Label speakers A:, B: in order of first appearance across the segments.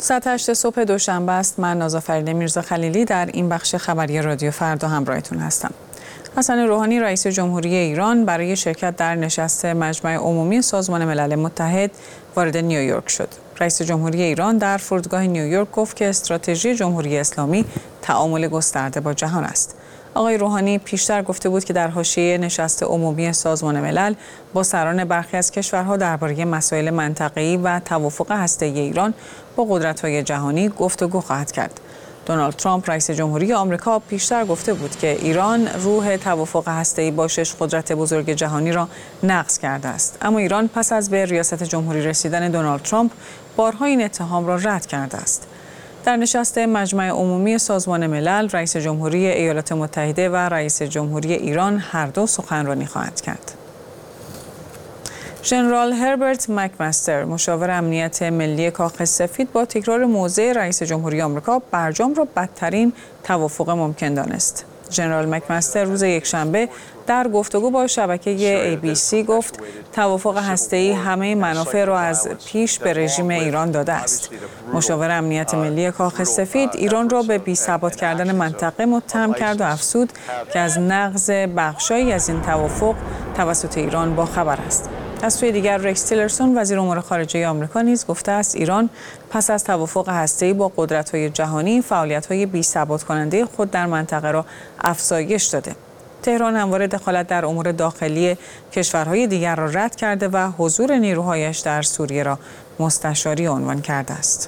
A: ساعت 8 صبح دوشنبه است. من نازافرین میرزا خلیلی در این بخش خبری رادیو فردا همراهتون هستم. حسن روحانی رئیس جمهوری ایران برای شرکت در نشست مجمع عمومی سازمان ملل متحد وارد نیویورک شد. رئیس جمهوری ایران در فرودگاه نیویورک گفت که استراتژی جمهوری اسلامی تعامل گسترده با جهان است. آقای روحانی پیشتر گفته بود که در حاشیه نشست عمومی سازمان ملل با سران برخی از کشورها درباره مسائل منطقه‌ای و توافق هسته‌ای ایران با قدرت‌های جهانی گفتگو خواهد کرد. دونالد ترامپ رئیس جمهوری آمریکا پیشتر گفته بود که ایران روح توافق هسته‌ای با 6 قدرت بزرگ جهانی را نقض کرده است، اما ایران پس از به ریاست جمهوری رسیدن دونالد ترامپ بارها این اتهام را رد کرده است. در نشست مجمع عمومی سازمان ملل رئیس جمهوری ایالات متحده و رئیس جمهوری ایران هر دو سخنرانی خواهند کرد. ژنرال هربرت مکمستر مشاور امنیت ملی کاخ سفید با تکرار موضع رئیس جمهوری آمریکا برجام را بدترین توافق ممکن دانست. ژنرال مکمستر روز یکشنبه در گفتگو با شبکه ABC گفت توافق هسته‌ای همه منافع را از پیش به رژیم ایران داده است. مشاور امنیت ملی کاخ سفید ایران را به بی‌ثبات کردن منطقه متهم کرد و افزود که از نقض بخشایی از این توافق توسط ایران باخبر است. از سوی دیگر رکس تیلرسون وزیر امور خارجه آمریکا نیز گفته است ایران پس از توافق هسته‌ای با قدرت‌های جهانی فعالیت‌های بی‌ثبات کننده خود در منطقه را افزایش داده. تهران همواره دخالت در امور داخلی کشورهای دیگر را رد کرده و حضور نیروهایش در سوریه را مستشاری عنوان کرده است.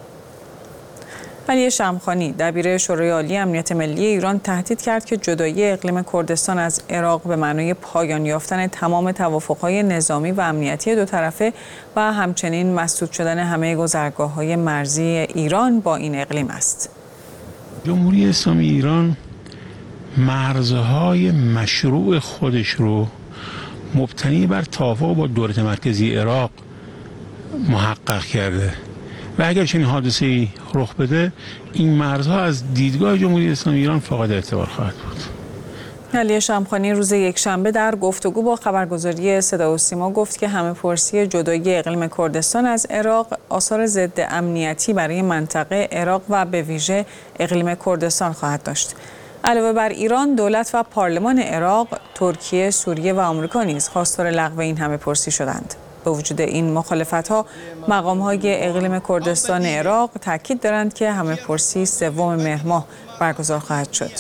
A: علی شمخانی دبیر شورای عالی امنیت ملی ایران تهدید کرد که جدایی اقلیم کردستان از عراق به معنای پایان یافتن تمام توافق‌های نظامی و امنیتی دو طرفه و همچنین مسدود شدن همه گذرگاه‌های مرزی ایران با این اقلیم است.
B: جمهوری اسلامی ایران مرزهای مشروع خودش رو مبتنی بر توافق با دولت مرکزی عراق محقق کرده و اگر چنین حادثه‌ای رخ بده این مرزها از دیدگاه جمهوری اسلامی ایران فاقد اعتبار خواهد بود.
A: علی شمخانی روز یکشنبه در گفتگو با خبرگزاری صدا و سیما گفت که همه‌پرسی جدایی اقلیم کردستان از عراق آثار ضد امنیتی برای منطقه عراق و به ویژه اقلیم کردستان خواهد داشت. علاوه بر ایران، دولت و پارلمان عراق، ترکیه، سوریه و آمریکا نیز خواستار لغو این همه‌پرسی شدند. با وجود این مخالفت‌ها، مقام‌های اقلیم کردستان عراق تاکید دارند که همه‌پرسی 3 مهر ماه برگزار خواهد شد.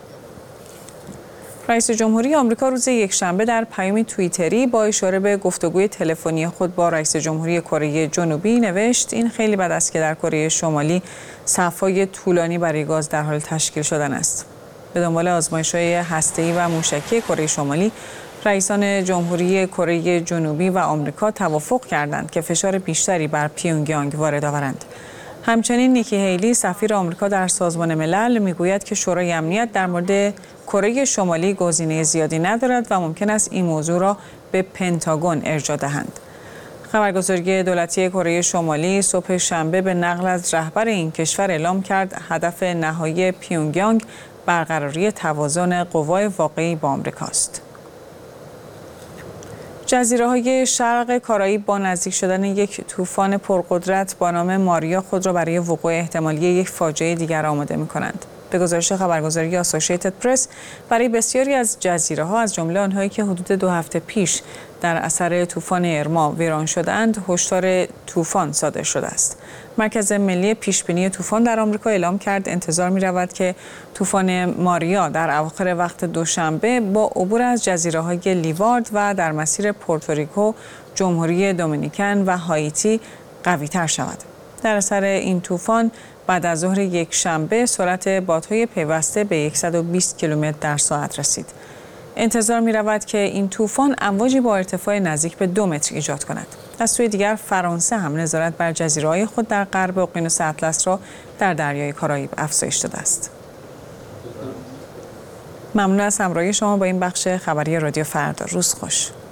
A: رئیس جمهوری آمریکا روز یکشنبه در پیامی توییتری با اشاره به گفتگوی تلفنی خود با رئیس جمهوری کره جنوبی نوشت این خیلی بد است که در کره شمالی صف‌های طولانی برای گاز در حال تشکیل شدن است. به دنبال آزمایش‌های هسته‌ای و موشکی کره شمالی، رئیسان جمهوری کره جنوبی و آمریکا توافق کردند که فشار بیشتری بر پیونگیانگ وارد آورند. همچنین نیکی هیلی سفیر آمریکا در سازمان ملل میگوید که شورای امنیت در مورد کره شمالی گزینه زیادی ندارد و ممکن است این موضوع را به پنتاگون ارجاع دهند. خبرگزاری دولتی کره شمالی صبح شنبه به نقل از رهبر این کشور اعلام کرد هدف نهایی پیونگیانگ برقراری توازن قوای واقعی با آمریکاست. جزیره‌های شرق کارائیب با نزدیک شدن یک طوفان پرقدرت با نام ماریا خود را برای وقوع احتمالی یک فاجعه دیگر آماده می‌کنند. به گزارش خبرگزاری آسوشیتد پرس، برای بسیاری از جزیره‌ها از جمله آنهایی که حدود 2 هفته پیش در اثر طوفان ارما ویران شدند، هشدار طوفان صادر شده است. مرکز ملی پیشبینی طوفان در آمریکا اعلام کرد انتظار می‌رود که طوفان ماریا در اواخر وقت دوشنبه با عبور از جزیره‌های لیوارد و در مسیر پورتوریکو، جمهوری دومینیکن و هایتی قوی‌تر شود. در اثر این طوفان بعد از ظهر یکشنبه سرعت بادهای پیوسته به 120 کیلومتر در ساعت رسید. انتظار می‌رود که این طوفان امواجی با ارتفاع نزدیک به 2 متر ایجاد کند. از سوی دیگر فرانسه هم نظارت بر جزیره‌های خود در غرب اقیانوس اطلس را در دریای کارائیب افزایش داده است. ممنون از همراهی شما با این بخش خبری رادیو فردا. روز خوش.